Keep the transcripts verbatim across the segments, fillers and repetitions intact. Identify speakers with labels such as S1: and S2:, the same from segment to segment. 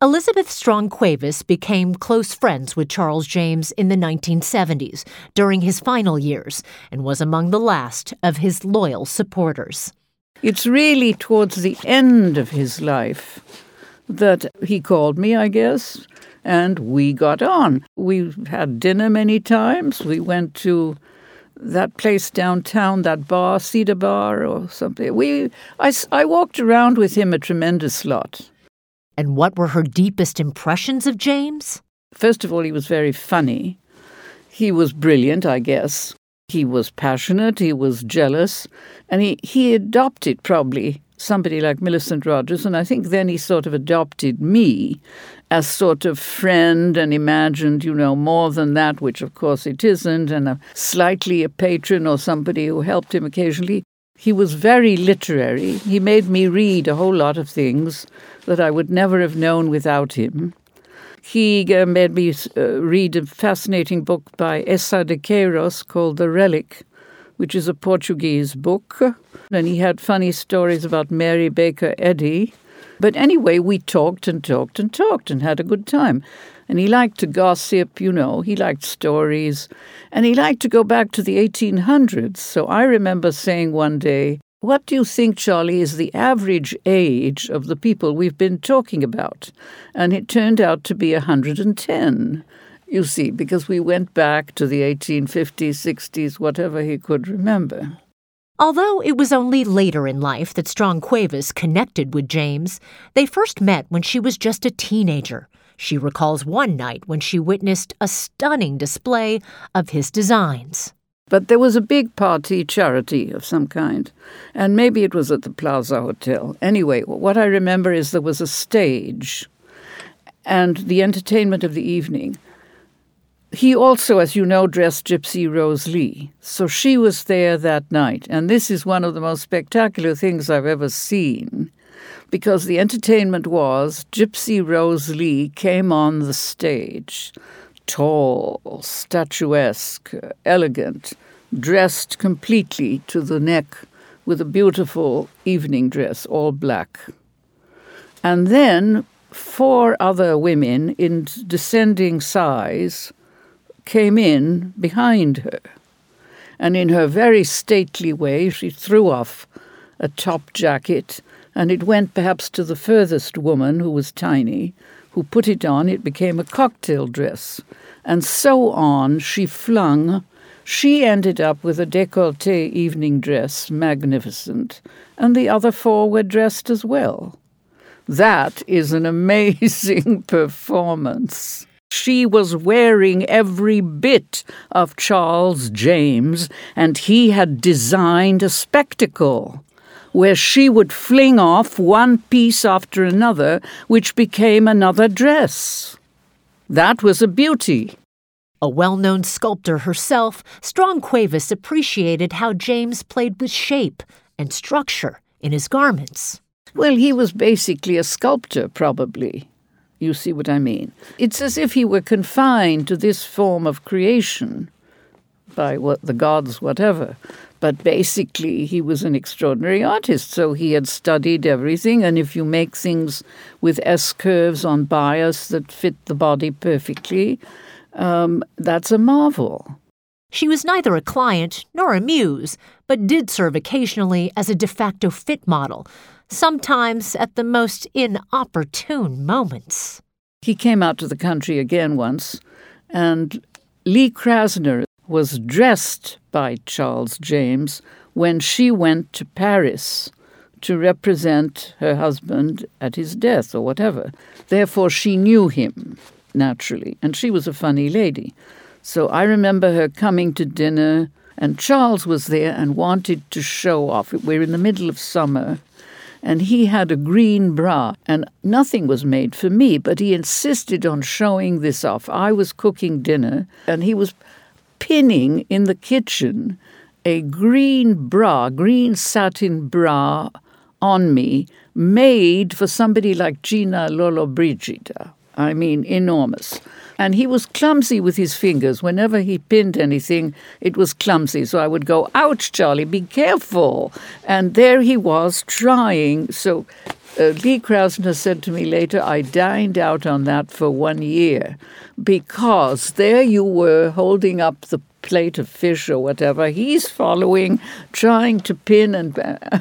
S1: Elizabeth Strong Cuevas became close friends with Charles James in the nineteen seventies during his final years and was among the last of his loyal supporters.
S2: It's really towards the end of his life that he called me, I guess, and we got on. We had dinner many times. We went to that place downtown, that bar, Cedar Bar or something. We, I, I walked around with him a tremendous lot.
S1: And what were her deepest impressions of James?
S2: First of all, he was very funny. He was brilliant, I guess. He was passionate, he was jealous, and he, he adopted probably somebody like Millicent Rogers, and I think then he sort of adopted me as sort of friend and imagined, you know, more than that, which of course it isn't, and a, slightly a patron or somebody who helped him occasionally. He was very literary. He made me read a whole lot of things that I would never have known without him. He uh, made me uh, read a fascinating book by Essa de Queiroz called The Relic, which is a Portuguese book. And he had funny stories about Mary Baker Eddy. But anyway, we talked and talked and talked and had a good time. And he liked to gossip, you know, he liked stories. And he liked to go back to the eighteen hundreds. So I remember saying one day, "What do you think, Charlie, is the average age of the people we've been talking about?" And it turned out to be one hundred ten, you see, because we went back to the eighteen fifties, sixties, whatever he could remember.
S1: Although it was only later in life that Strong Cuevas connected with James, they first met when she was just a teenager. She recalls one night when she witnessed a stunning display of his designs.
S2: But there was a big party charity of some kind, and maybe it was at the Plaza Hotel. Anyway, what I remember is there was a stage and the entertainment of the evening. He also, as you know, dressed Gypsy Rose Lee. So she was there that night. And this is one of the most spectacular things I've ever seen, because the entertainment was Gypsy Rose Lee came on the stage, tall, statuesque, elegant, dressed completely to the neck with a beautiful evening dress, all black. And then four other women in descending size came in behind her. And in her very stately way, she threw off a top jacket, and it went perhaps to the furthest woman, who was tiny, who put it on. It became a cocktail dress. And so on she flung. She ended up with a décolleté evening dress, magnificent, and the other four were dressed as well. That is an amazing performance. She was wearing every bit of Charles James, and he had designed a spectacle where she would fling off one piece after another, which became another dress. That was a beauty.
S1: A well-known sculptor herself, Strong Cuevas appreciated how James played with shape and structure in his garments.
S2: Well, he was basically a sculptor, probably. You see what I mean? It's as if he were confined to this form of creation by what the gods, whatever. But basically, he was an extraordinary artist, so he had studied everything. And if you make things with S-curves on bias that fit the body perfectly, um, that's a marvel.
S1: She was neither a client nor a muse, but did serve occasionally as a de facto fit model, sometimes at the most inopportune moments.
S2: He came out to the country again once, and Lee Krasner was dressed by Charles James when she went to Paris to represent her husband at his death or whatever. Therefore, she knew him, naturally, and she was a funny lady. So I remember her coming to dinner, and Charles was there and wanted to show off. We're in the middle of summer, and he had a green bra, and nothing was made for me, but he insisted on showing this off. I was cooking dinner, and he was pinning in the kitchen a green bra, green satin bra on me, made for somebody like Gina Lollobrigida. I mean, enormous. And he was clumsy with his fingers. Whenever he pinned anything, it was clumsy. So I would go, "Ouch, Charlie, be careful." And there he was trying. So Uh, Lee Krasner said to me later, I dined out on that for one year because there you were holding up the plate of fish or whatever. He's following, trying to pin and...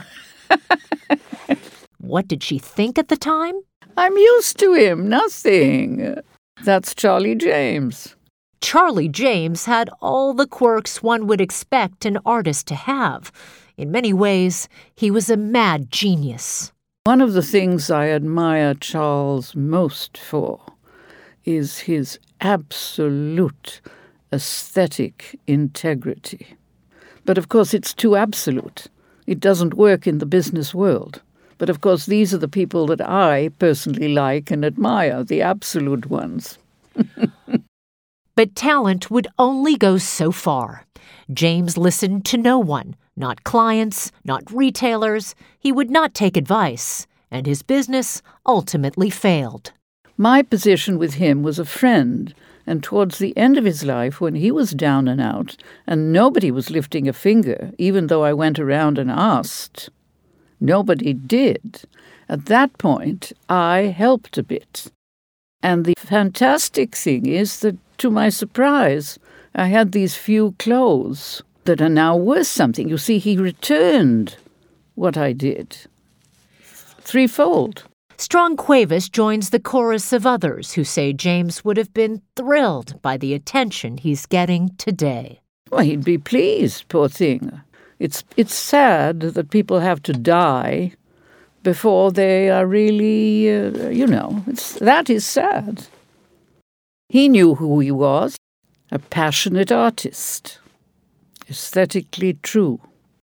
S1: What did she think at the time?
S2: I'm used to him, nothing. That's Charlie James.
S1: Charlie James had all the quirks one would expect an artist to have. In many ways, he was a mad genius.
S2: One of the things I admire Charles most for is his absolute aesthetic integrity. But of course, it's too absolute. It doesn't work in the business world. But of course, these are the people that I personally like and admire, the absolute ones.
S1: But talent would only go so far. James listened to no one, not clients, not retailers. He would not take advice, and his business ultimately failed.
S2: My position with him was a friend, and towards the end of his life, when he was down and out, and nobody was lifting a finger, even though I went around and asked, nobody did. At that point, I helped a bit. And the fantastic thing is that, to my surprise, I had these few clothes that are now worth something. You see, he returned what I did threefold.
S1: Strong Cuevas joins the chorus of others who say James would have been thrilled by the attention he's getting today.
S2: Well, he'd be pleased, poor thing. It's it's sad that people have to die before they are really, uh, you know, it's, that is sad. He knew who he was, a passionate artist, aesthetically true.